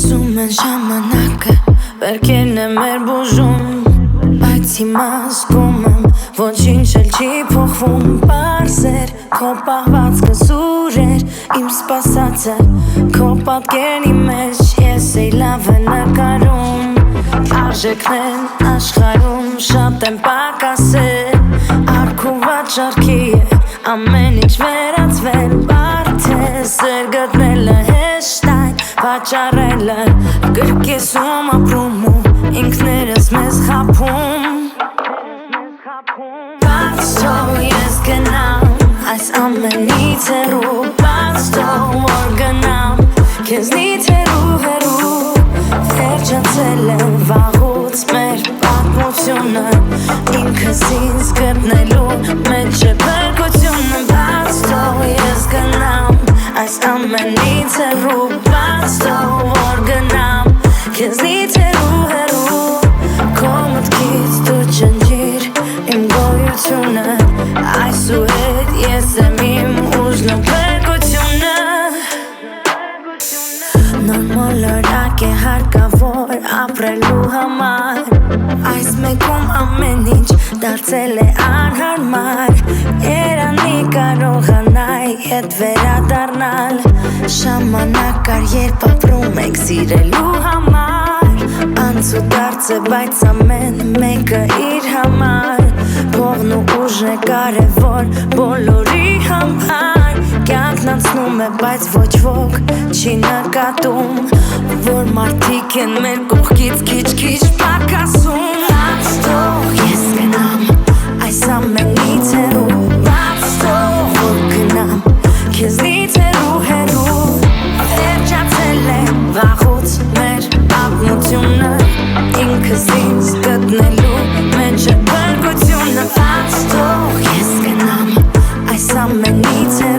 Ուզում են ժամանակը վերքերն է մեր բուժում Բայց հիմա զգում եմ ոչինչ էլ չի փոխվում Պարզեր քո պահվածքը սուրեր Իմ սպասածը քո պատկերի մեջ Ես էի լավը նկարում Արժեքներն աշխարհում շատ են պակասել Արք ու վաճառքի է ամեն ինչ վերածվել Բարդ է սեր գտնելը հեշտ այն Վաճառելը կրկեսում ապրում ու ինքներս մեզ խաբում Բայց թող ես գնամ այս ամենից հեռու Բայց թող որ գնամ քեզնից հեռու Վերջացել է վաղուց մեր պատմությունը Ինքս ինձ գտնելու մեջ է փրկությունը Բայց թող ես գնամ այս ամենից հեռու Բայց թող որ գնամ քեզնից հեռու Քո մտքից դու ջնջիր իմ գոյությունը Այսուհետ ես եմ իմ ուժն ու փրկությունը Նորմալ օրակ է հարկավոր ապրելու համար Այս մեկում ամեն ինչ դարձել է անհարմար Երանի կարողանայի հետ վերադառնալ Ժամանակ կար երբ ապրում ենք սիրելու համար Անցուդարձ է բայց ամեն մեկը իր համար Փողն ու ուժն է կարևոր բոլորի համար Կյանքն անցնում է բայց ոչ ոք չի նկատում Որ մարդիկ են մեր կողքից քիչ-քիչ պակասում Բայց թող ես գնամ այս ամենից հեռու Բայց թող որ գնամ քեզնից հեռու Վերջացել է վաղուց մեր պատմությունը Ինքս ինձ գտնելու մեջ է փրկությունը Բայց թող ես գնամ այս ամենից հեռու